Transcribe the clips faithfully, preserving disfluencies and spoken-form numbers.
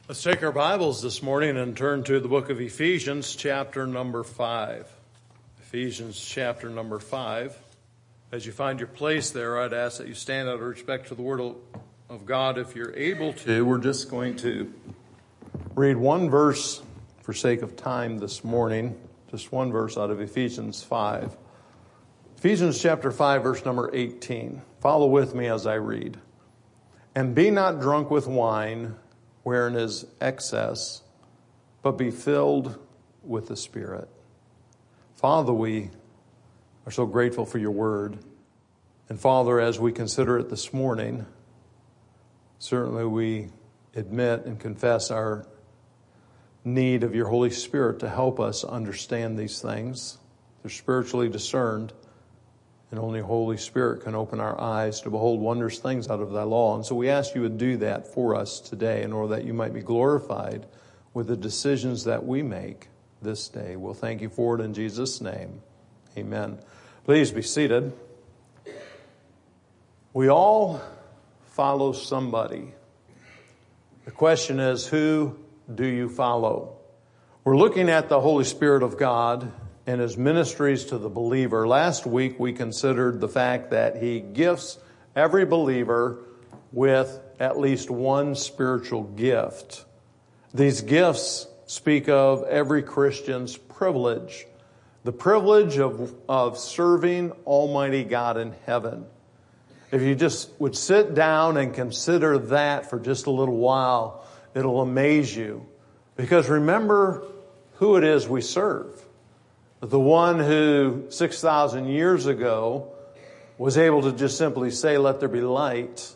Let's take our Bibles this morning and turn to the book of Ephesians, chapter number five. Ephesians, chapter number five. As you find your place there, I'd ask that you stand out of respect to the Word of God if you're able to. We're just going to read one verse for sake of time this morning. Just one verse out of Ephesians five. Ephesians chapter five, verse number eighteen. Follow with me as I read. And be not drunk with wine, wherein is excess, but be filled with the Spirit. Father, we are so grateful for your word. And Father, as we consider it this morning, certainly we admit and confess our need of your Holy Spirit to help us understand these things. They're spiritually discerned, and only Holy Spirit can open our eyes to behold wondrous things out of thy law. And so we ask you would do that for us today in order that you might be glorified with the decisions that we make this day. We'll thank you for it in Jesus' name. Amen. Please be seated. We all follow somebody. The question is, who do you follow? We're looking at the Holy Spirit of God and his ministries to the believer. Last week we considered the fact that he gifts every believer with at least one spiritual gift. These gifts speak of every Christian's privilege, the privilege of, of serving Almighty God in heaven. If you just would sit down and consider that for just a little while, it'll amaze you. Because remember who it is we serve. The one who six thousand years ago was able to just simply say, let there be light.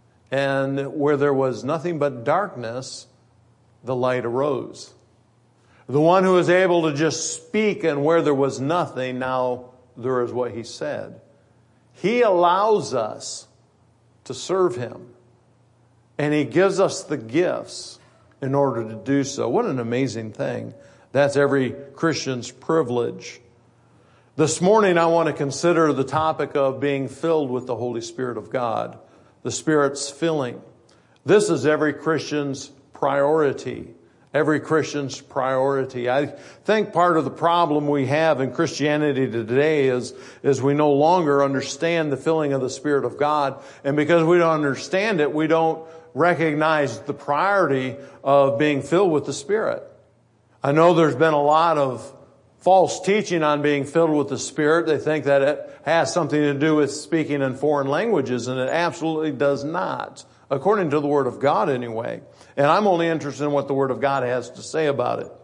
And where there was nothing but darkness, the light arose. The one who was able to just speak, and where there was nothing, now there is what he said. He allows us to serve him. And he gives us the gifts in order to do so. What an amazing thing. That's every Christian's privilege. This morning I want to consider the topic of being filled with the Holy Spirit of God. The Spirit's filling. This is every Christian's priority. Every Christian's priority. I think part of the problem we have in Christianity today is, is we no longer understand the filling of the Spirit of God. And because we don't understand it, we don't recognize the priority of being filled with the Spirit. I know there's been a lot of false teaching on being filled with the Spirit. They think that it has something to do with speaking in foreign languages, and it absolutely does not, according to the Word of God anyway. And I'm only interested in what the Word of God has to say about it.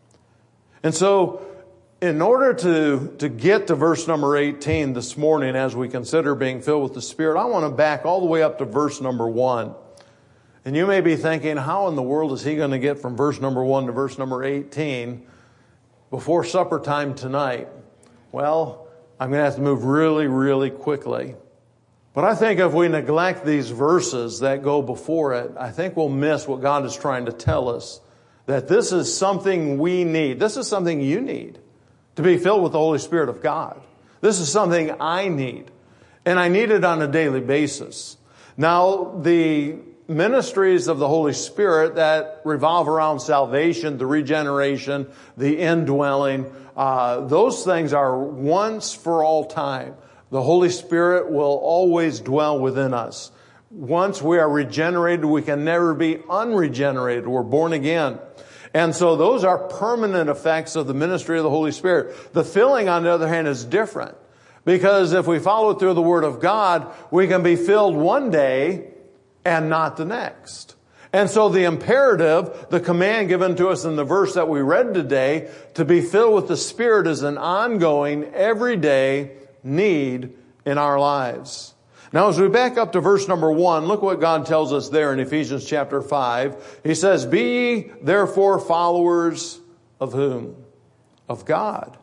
And so, in order to, to get to verse number eighteen this morning as we consider being filled with the Spirit, I want to back all the way up to verse number one. And you may be thinking, how in the world is he going to get from verse number one to verse number eighteen before supper time tonight? Well, I'm going to have to move really, really quickly. But I think if we neglect these verses that go before it, I think we'll miss what God is trying to tell us. That this is something we need. This is something you need to be filled with the Holy Spirit of God. This is something I need. And I need it on a daily basis. Now, the ministries of the Holy Spirit that revolve around salvation, the regeneration, the indwelling, uh, those things are once for all time. The Holy Spirit will always dwell within us. Once we are regenerated, we can never be unregenerated. We're born again. And so those are permanent effects of the ministry of the Holy Spirit. The filling, on the other hand, is different. Because if we follow through the Word of God, we can be filled one day and not the next. And so the imperative, the command given to us in the verse that we read today, to be filled with the Spirit, is an ongoing, everyday need in our lives. Now as we back up to verse number one, look what God tells us there in Ephesians chapter five. He says, be ye therefore followers of whom? Of God,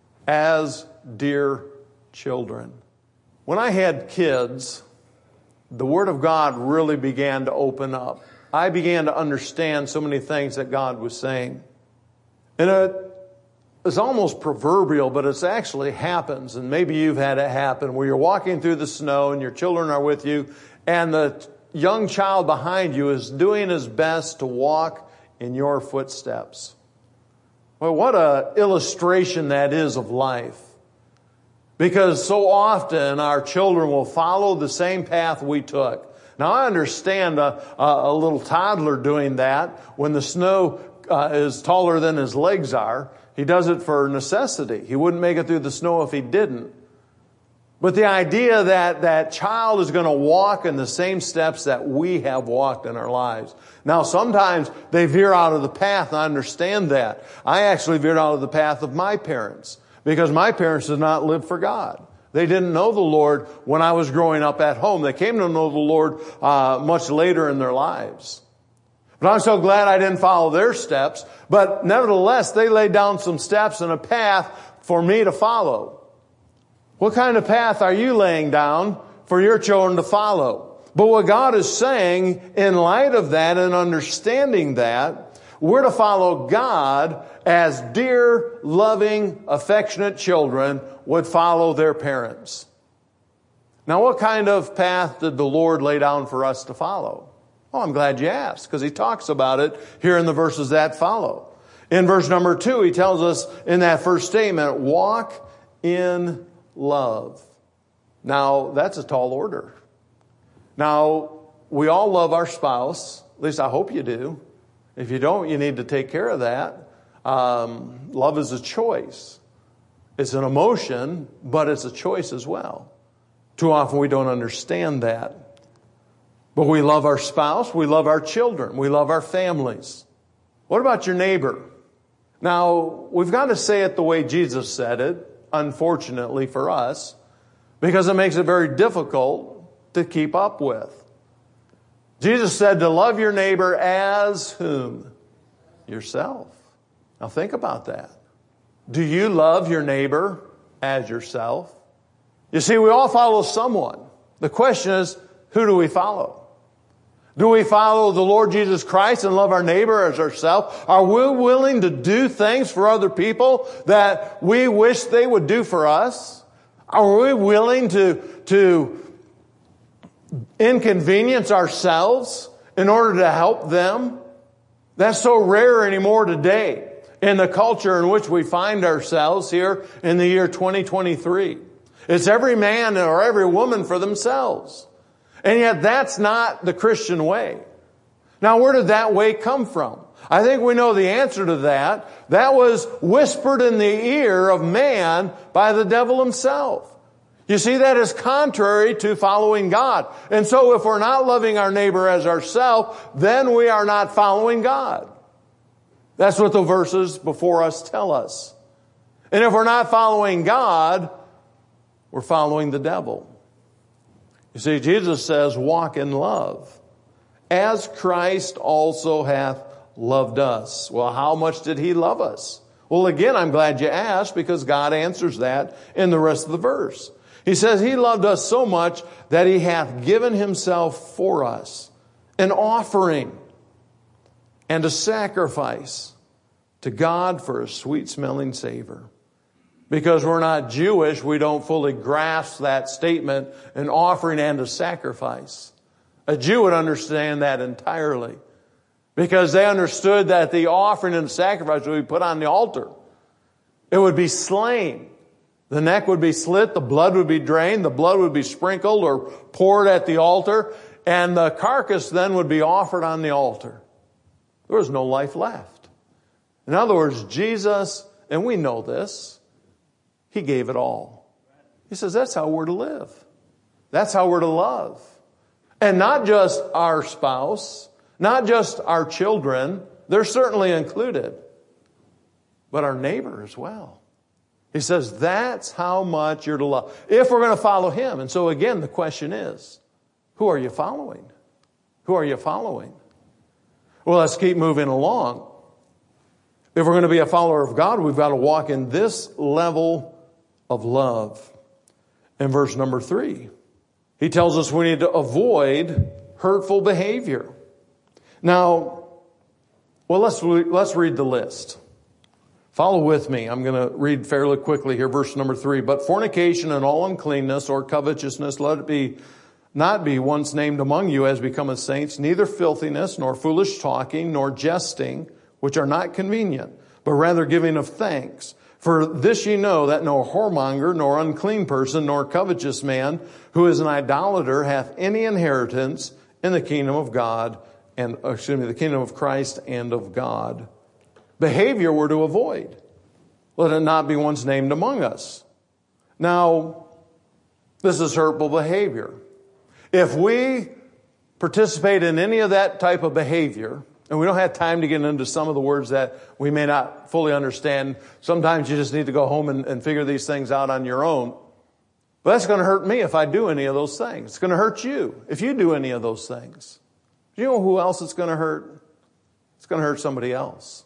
as dear children. When I had kids, the Word of God really began to open up. I began to understand so many things that God was saying. And it is almost proverbial, but it actually happens. And maybe you've had it happen where you're walking through the snow and your children are with you, and the young child behind you is doing his best to walk in your footsteps. Well, what a illustration that is of life. Because so often our children will follow the same path we took. Now I understand a, a, a little toddler doing that when the snow uh, is taller than his legs are. He does it for necessity. He wouldn't make it through the snow if he didn't. But the idea that that child is going to walk in the same steps that we have walked in our lives. Now, sometimes they veer out of the path, and I understand that. I actually veered out of the path of my parents because my parents did not live for God. They didn't know the Lord when I was growing up at home. They came to know the Lord uh, much later in their lives. But I'm so glad I didn't follow their steps. But nevertheless, they laid down some steps and a path for me to follow. What kind of path are you laying down for your children to follow? But what God is saying in light of that and understanding that, we're to follow God as dear, loving, affectionate children would follow their parents. Now, what kind of path did the Lord lay down for us to follow? Oh, I'm glad you asked, because he talks about it here in the verses that follow. In verse number two, he tells us in that first statement, walk in love. Now, that's a tall order. Now, we all love our spouse. At least I hope you do. If you don't, you need to take care of that. Um, love is a choice. It's an emotion, but it's a choice as well. Too often we don't understand that. But we love our spouse. We love our children. We love our families. What about your neighbor? Now, we've got to say it the way Jesus said it. Unfortunately for us, because it makes it very difficult to keep up with. Jesus said to love your neighbor as whom? Yourself. Now think about that. Do you love your neighbor as yourself? You see, we all follow someone. The question is, who do we follow? Do we follow the Lord Jesus Christ and love our neighbor as ourselves? Are we willing to do things for other people that we wish they would do for us? Are we willing to, to inconvenience ourselves in order to help them? That's so rare anymore today in the culture in which we find ourselves here in the year twenty twenty-three. It's every man or every woman for themselves. And yet that's not the Christian way. Now, where did that way come from? I think we know the answer to that. That was whispered in the ear of man by the devil himself. You see, that is contrary to following God. And so if we're not loving our neighbor as ourselves, then we are not following God. That's what the verses before us tell us. And if we're not following God, we're following the devil. You see, Jesus says, walk in love, as Christ also hath loved us. Well, how much did he love us? Well, again, I'm glad you asked, because God answers that in the rest of the verse. He says he loved us so much that he hath given himself for us, an offering and a sacrifice to God for a sweet-smelling savor. Because we're not Jewish, we don't fully grasp that statement, an offering and a sacrifice. A Jew would understand that entirely. Because they understood that the offering and the sacrifice would be put on the altar. It would be slain. The neck would be slit, the blood would be drained, the blood would be sprinkled or poured at the altar, and the carcass then would be offered on the altar. There was no life left. In other words, Jesus, and we know this, he gave it all. He says that's how we're to live. That's how we're to love. And not just our spouse, not just our children, they're certainly included, but our neighbor as well. He says that's how much you're to love, if we're going to follow him. And so again, the question is, who are you following? Who are you following? Well, let's keep moving along. If we're going to be a follower of God, we've got to walk in this level of love. In verse number three, he tells us we need to avoid hurtful behavior. Now, well, let's, let's read the list. Follow with me. I'm going to read fairly quickly here, verse number three. But fornication and all uncleanness or covetousness, let it be not be once named among you as becometh saints, neither filthiness, nor foolish talking, nor jesting, which are not convenient, but rather giving of thanks. For this ye know, that no whoremonger, nor unclean person, nor covetous man, who is an idolater, hath any inheritance in the kingdom of God, and excuse me, the kingdom of Christ and of God. Behavior we're to avoid. Let it not be once named among us. Now, this is hurtful behavior. If we participate in any of that type of behavior, and we don't have time to get into some of the words that we may not fully understand. Sometimes you just need to go home and, and figure these things out on your own. But that's going to hurt me if I do any of those things. It's going to hurt you if you do any of those things. Do you know who else it's going to hurt? It's going to hurt somebody else.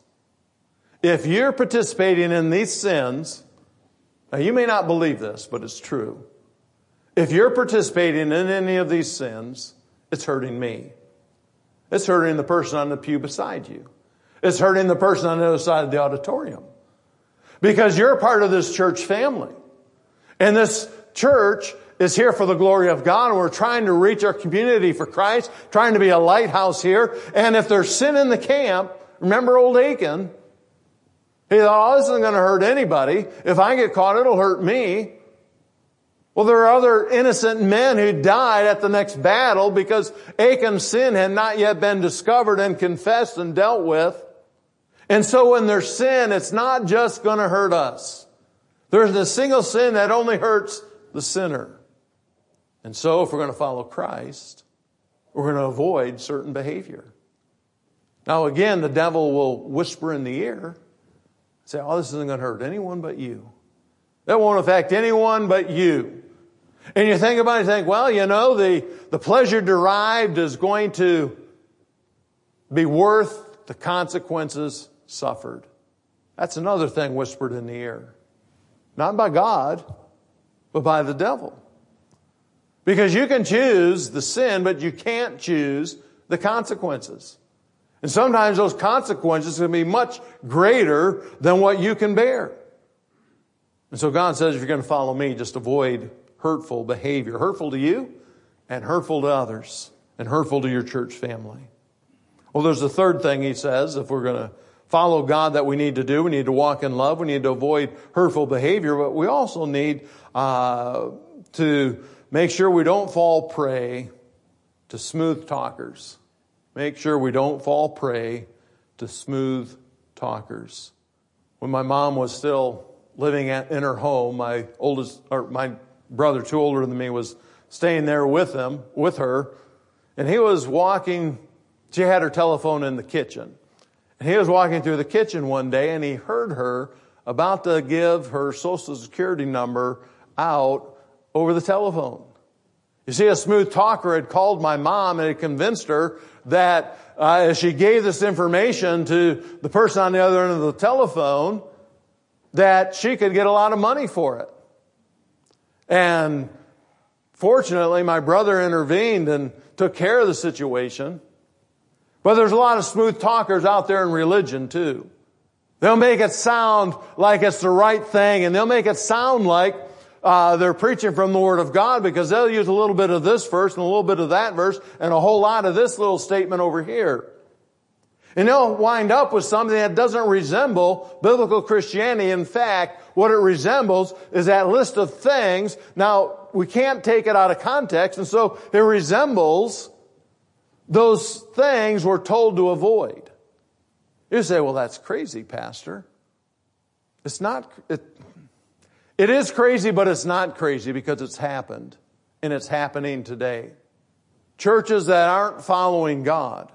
If you're participating in these sins, now you may not believe this, but it's true. If you're participating in any of these sins, it's hurting me. It's hurting the person on the pew beside you. It's hurting the person on the other side of the auditorium. Because you're a part of this church family. And this church is here for the glory of God. And we're trying to reach our community for Christ. Trying to be a lighthouse here. And if there's sin in the camp, remember old Achan. He thought, oh, this isn't going to hurt anybody. If I get caught, it'll hurt me. Well, there are other innocent men who died at the next battle because Achan's sin had not yet been discovered and confessed and dealt with. And so when there's sin, it's not just going to hurt us. There's a single sin that only hurts the sinner. And so if we're going to follow Christ, we're going to avoid certain behavior. Now again, the devil will whisper in the ear, say, oh, this isn't going to hurt anyone but you. That won't affect anyone but you. And you think about it, you think, well, you know, the, the pleasure derived is going to be worth the consequences suffered. That's another thing whispered in the ear. Not by God, but by the devil. Because you can choose the sin, but you can't choose the consequences. And sometimes those consequences can be much greater than what you can bear. And so God says, if you're going to follow me, just avoid hurtful behavior. Hurtful to you and hurtful to others and hurtful to your church family. Well, there's a third thing he says, if we're going to follow God, that we need to do. We need to walk in love. We need to avoid hurtful behavior, but we also need uh, to make sure we don't fall prey to smooth talkers. Make sure we don't fall prey to smooth talkers. When my mom was still living at, in her home, my oldest, or my brother, two older than me, was staying there with him, with her, and he was walking. She had her telephone in the kitchen, and he was walking through the kitchen one day, and he heard her about to give her Social Security number out over the telephone. You see, a smooth talker had called my mom and had convinced her that uh, as she gave this information to the person on the other end of the telephone, that she could get a lot of money for it. And fortunately, my brother intervened and took care of the situation. But there's a lot of smooth talkers out there in religion too. They'll make it sound like it's the right thing, and they'll make it sound like uh, they're preaching from the Word of God, because they'll use a little bit of this verse and a little bit of that verse and a whole lot of this little statement over here. And they'll wind up with something that doesn't resemble biblical Christianity. In fact, what it resembles is that list of things. Now, we can't take it out of context, and so it resembles those things we're told to avoid. You say, well, that's crazy, Pastor. It's not, it, it is crazy, but it's not crazy because it's happened, and it's happening today. Churches that aren't following God,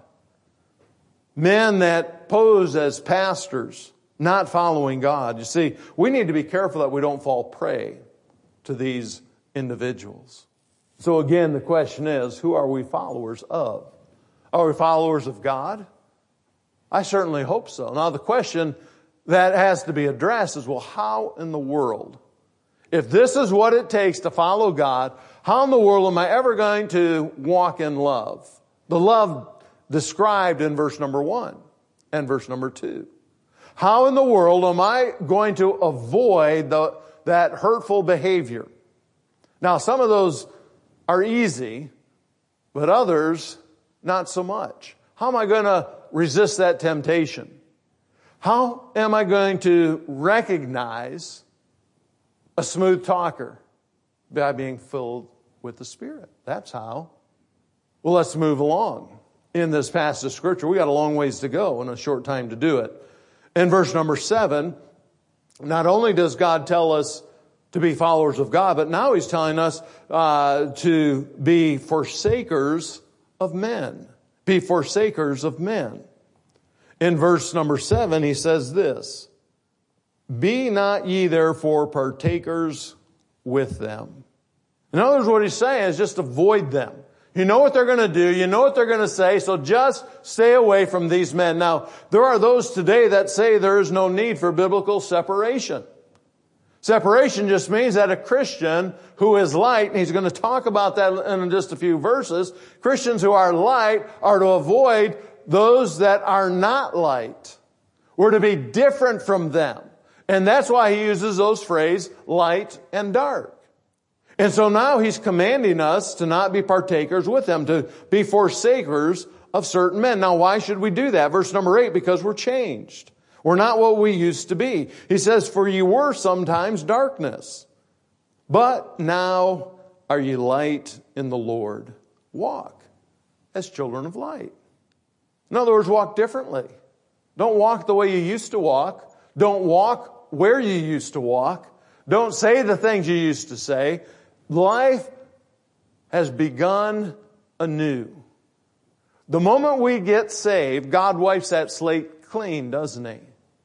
men that pose as pastors, not following God. You see, we need to be careful that we don't fall prey to these individuals. So again, the question is, who are we followers of? Are we followers of God? I certainly hope so. Now, the question that has to be addressed is, well, how in the world, if this is what it takes to follow God, how in the world am I ever going to walk in love? The love described in verse number one and verse number two. How in the world am I going to avoid the, that hurtful behavior? Now, some of those are easy, but others, not so much. How am I going to resist that temptation? How am I going to recognize a smooth talker? By being filled with the Spirit. That's how. Well, let's move along in this passage of Scripture. We got a long ways to go and a short time to do it. In verse number seven, not only does God tell us to be followers of God, but now He's telling us uh, to be forsakers of men. Be forsakers of men. In verse number seven, He says this, "Be not ye therefore partakers with them." In other words, what He's saying is just avoid them. You know what they're going to do. You know what they're going to say. So just stay away from these men. Now, there are those today that say there is no need for biblical separation. Separation just means that a Christian who is light, and he's going to talk about that in just a few verses, Christians who are light are to avoid those that are not light. We're to be different from them. And that's why he uses those phrases, light and dark. And so now he's commanding us to not be partakers with them, to be forsakers of certain men. Now, why should we do that? Verse number eight, because we're changed. We're not what we used to be. He says, "For you were sometimes darkness, but now are ye light in the Lord. Walk as children of light." In other words, walk differently. Don't walk the way you used to walk. Don't walk where you used to walk. Don't say the things you used to say. Life has begun anew. The moment we get saved, God wipes that slate clean, doesn't He?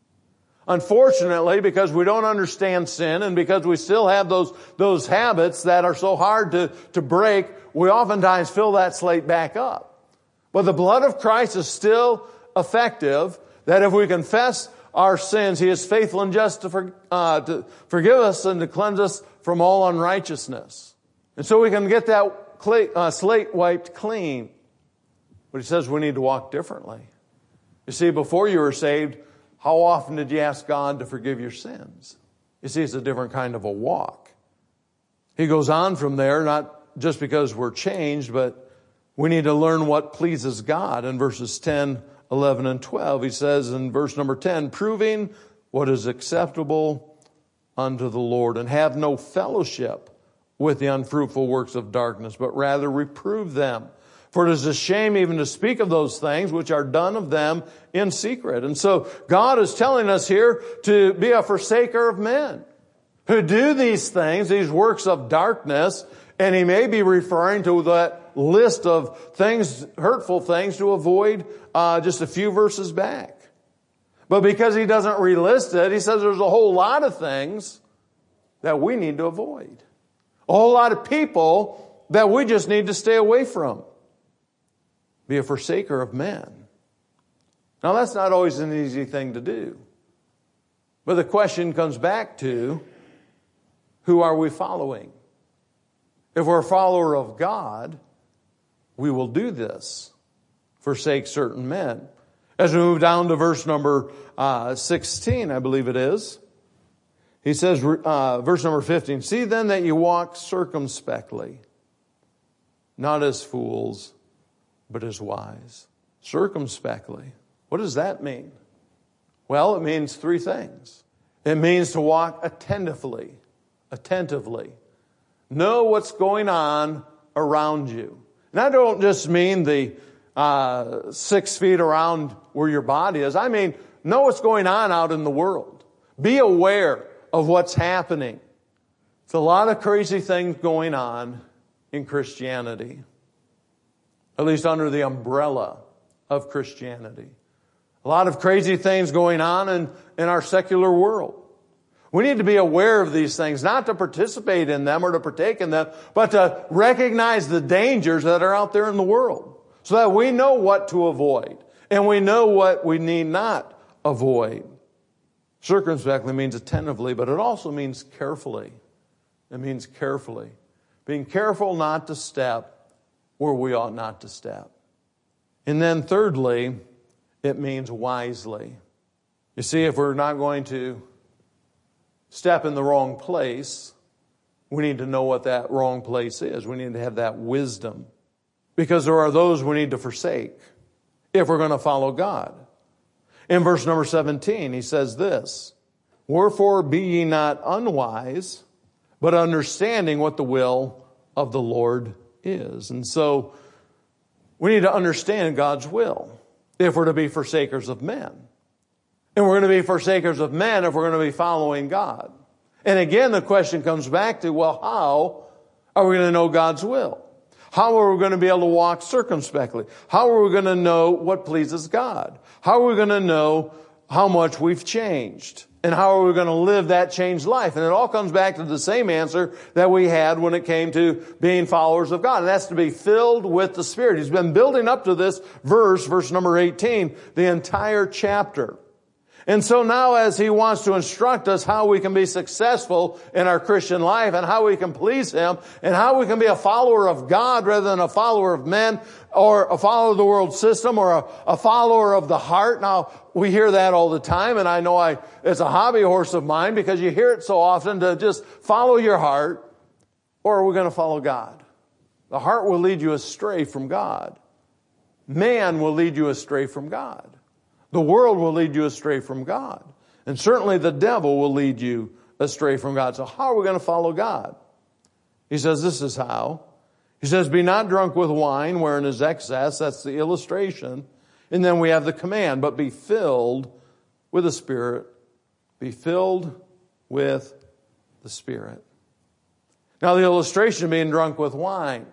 Unfortunately, because we don't understand sin and because we still have those, those habits that are so hard to, to break, we oftentimes fill that slate back up. But the blood of Christ is still effective, that if we confess our sins, He is faithful and just to, for, uh, to forgive us and to cleanse us from all unrighteousness. And so we can get that clay, uh, slate wiped clean. But He says we need to walk differently. You see, before you were saved, how often did you ask God to forgive your sins? You see, it's a different kind of a walk. He goes on from there, not just because we're changed, but we need to learn what pleases God. In verses ten, eleven, and twelve, He says in verse number ten, "Proving what is acceptable unto the Lord, and have no fellowship with the unfruitful works of darkness, but rather reprove them. For it is a shame even to speak of those things which are done of them in secret." And so God is telling us here to be a forsaker of men who do these things, these works of darkness, and He may be referring to that list of things, hurtful things to avoid uh, just a few verses back. But because He doesn't relist it, He says there's a whole lot of things that we need to avoid. A whole lot of people that we just need to stay away from. Be a forsaker of men. Now, that's not always an easy thing to do. But the question comes back to, who are we following? If we're a follower of God, we will do this. Forsake certain men. As we move down to verse number uh, sixteen, I believe it is, he says, uh, verse number fifteen, "See then that you walk circumspectly, not as fools, but as wise." Circumspectly. What does that mean? Well, it means three things. It means to walk attentively. Attentively. Know what's going on around you. And I don't just mean the uh, six feet around where your body is. I mean, know what's going on out in the world. Be aware of what's happening. There's a lot of crazy things going on in Christianity. At least under the umbrella of Christianity. A lot of crazy things going on in, in our secular world. We need to be aware of these things, not to participate in them or to partake in them, but to recognize the dangers that are out there in the world so that we know what to avoid and we know what we need not avoid. Circumspectly means attentively, but it also means carefully. It means carefully. Being careful not to step where we ought not to step. And then thirdly, it means wisely. You see, if we're not going to step in the wrong place, we need to know what that wrong place is. We need to have that wisdom. Because there are those we need to forsake if we're going to follow God. In verse number seventeen, he says this, wherefore be ye not unwise, but understanding what the will of the Lord is. And so we need to understand God's will if we're to be forsakers of men. And we're going to be forsakers of men if we're going to be following God. And again, the question comes back to, well, how are we going to know God's will? How are we going to be able to walk circumspectly? How are we going to know what pleases God? How are we going to know how much we've changed? And how are we going to live that changed life? And it all comes back to the same answer that we had when it came to being followers of God. And that's to be filled with the Spirit. He's been building up to this verse, verse number eighteen, the entire chapter. And so now as he wants to instruct us how we can be successful in our Christian life and how we can please him and how we can be a follower of God rather than a follower of men or a follower of the world system or a, a follower of the heart. Now, we hear that all the time, and I know I it's a hobby horse of mine because you hear it so often to just follow your heart, or are we going to follow God? The heart will lead you astray from God. Man will lead you astray from God. The world will lead you astray from God. And certainly the devil will lead you astray from God. So how are we going to follow God? He says this is how. He says, be not drunk with wine wherein is excess. That's the illustration. And then we have the command, but be filled with the Spirit. Be filled with the Spirit. Now the illustration of being drunk with wine.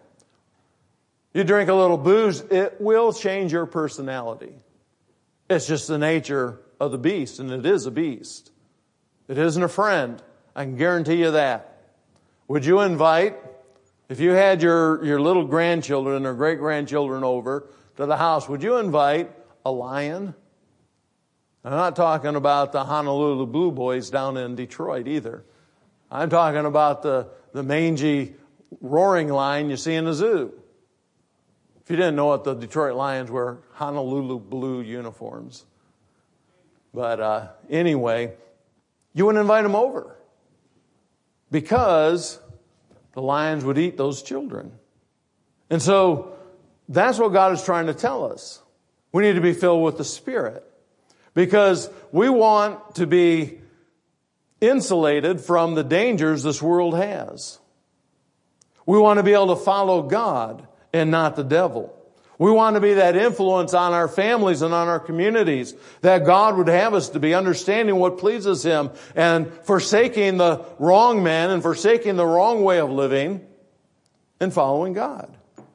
You drink a little booze, it will change your personality. It's just the nature of the beast, and it is a beast. It isn't a friend. I can guarantee you that. Would you invite, if you had your, your little grandchildren or great-grandchildren over to the house, would you invite a lion? I'm not talking about the Honolulu Blue Boys down in Detroit either. I'm talking about the, the mangy roaring lion you see in the zoo. If you didn't know it, the Detroit Lions wear Honolulu blue uniforms. But uh, anyway, you wouldn't invite them over because the lions would eat those children. And so that's what God is trying to tell us. We need to be filled with the Spirit because we want to be insulated from the dangers this world has. We want to be able to follow God and not the devil. We want to be that influence on our families and on our communities that God would have us to be, understanding what pleases him and forsaking the wrong man and forsaking the wrong way of living and following God.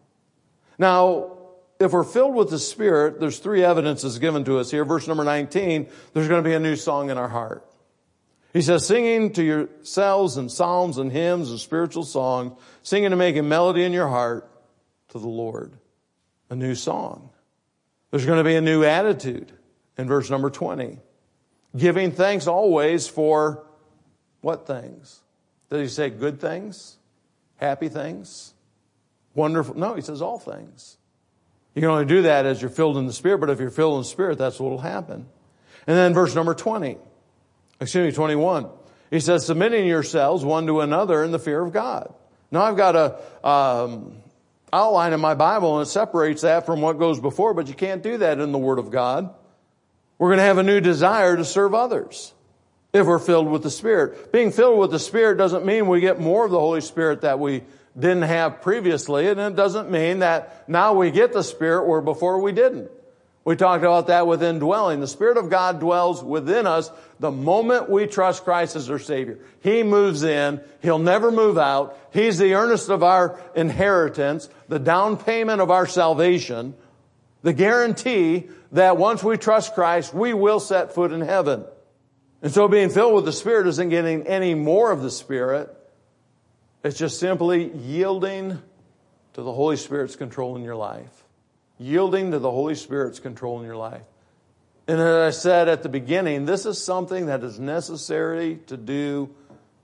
Now, if we're filled with the Spirit, there's three evidences given to us here. Verse number nineteen, there's going to be a new song in our heart. He says, singing to yourselves in psalms and hymns and spiritual songs, singing and making melody in your heart to the Lord. A new song. There's going to be a new attitude in verse number twenty. Giving thanks always for what things? Does he say good things? Happy things? Wonderful? No, he says all things. You can only do that as you're filled in the Spirit, but if you're filled in the Spirit, that's what will happen. And then verse number twenty, excuse me, twenty-one. He says, submitting yourselves one to another in the fear of God. Now I've got a um, outline in my Bible, and it separates that from what goes before, but you can't do that in the Word of God. We're going to have a new desire to serve others if we're filled with the Spirit. Being filled with the Spirit doesn't mean we get more of the Holy Spirit that we didn't have previously, and it doesn't mean that now we get the Spirit where before we didn't. We talked about that with indwelling. The Spirit of God dwells within us the moment we trust Christ as our Savior. He moves in. He'll never move out. He's the earnest of our inheritance, the down payment of our salvation, the guarantee that once we trust Christ, we will set foot in heaven. And so being filled with the Spirit isn't getting any more of the Spirit. It's just simply yielding to the Holy Spirit's control in your life. Yielding to the Holy Spirit's control in your life. And as I said at the beginning, this is something that is necessary to do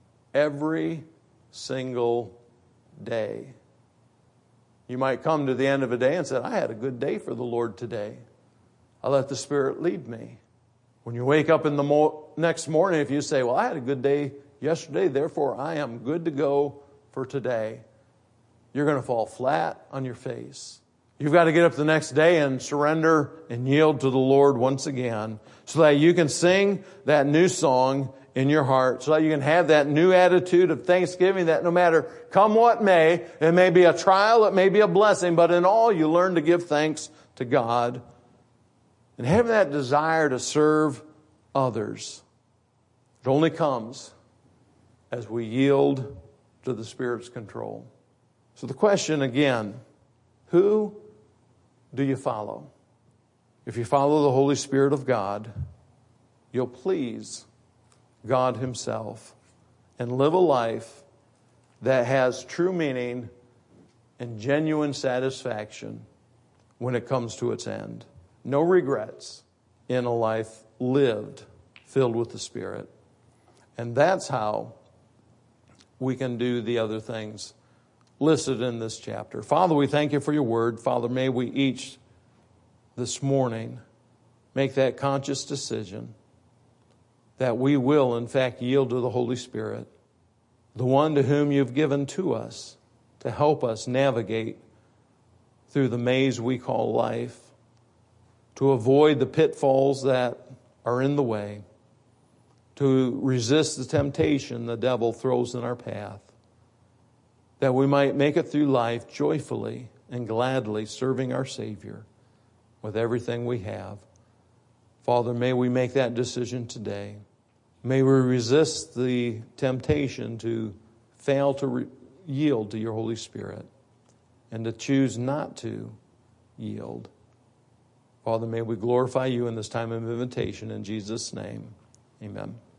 every single day. You might come to the end of a day and say, I had a good day for the Lord today. I let the Spirit lead me. When you wake up in the mo- next morning, if you say, well, I had a good day yesterday, therefore I am good to go for today, you're going to fall flat on your face. You've got to get up the next day and surrender and yield to the Lord once again so that you can sing that new song in your heart, so that you can have that new attitude of thanksgiving that no matter come what may, it may be a trial, it may be a blessing, but in all you learn to give thanks to God and have that desire to serve others. It only comes as we yield to the Spirit's control. So the question again, who do you follow? If you follow the Holy Spirit of God, you'll please God Himself and live a life that has true meaning and genuine satisfaction when it comes to its end. No regrets in a life lived filled with the Spirit. And that's how we can do the other things listed in this chapter. Father, we thank you for your word. Father, may we each this morning make that conscious decision that we will, in fact, yield to the Holy Spirit, the one to whom you've given to us to help us navigate through the maze we call life, to avoid the pitfalls that are in the way, to resist the temptation the devil throws in our path, that we might make it through life joyfully and gladly serving our Savior with everything we have. Father, may we make that decision today. May we resist the temptation to fail to re- yield to your Holy Spirit and to choose not to yield. Father, may we glorify you in this time of invitation. In Jesus' name, amen.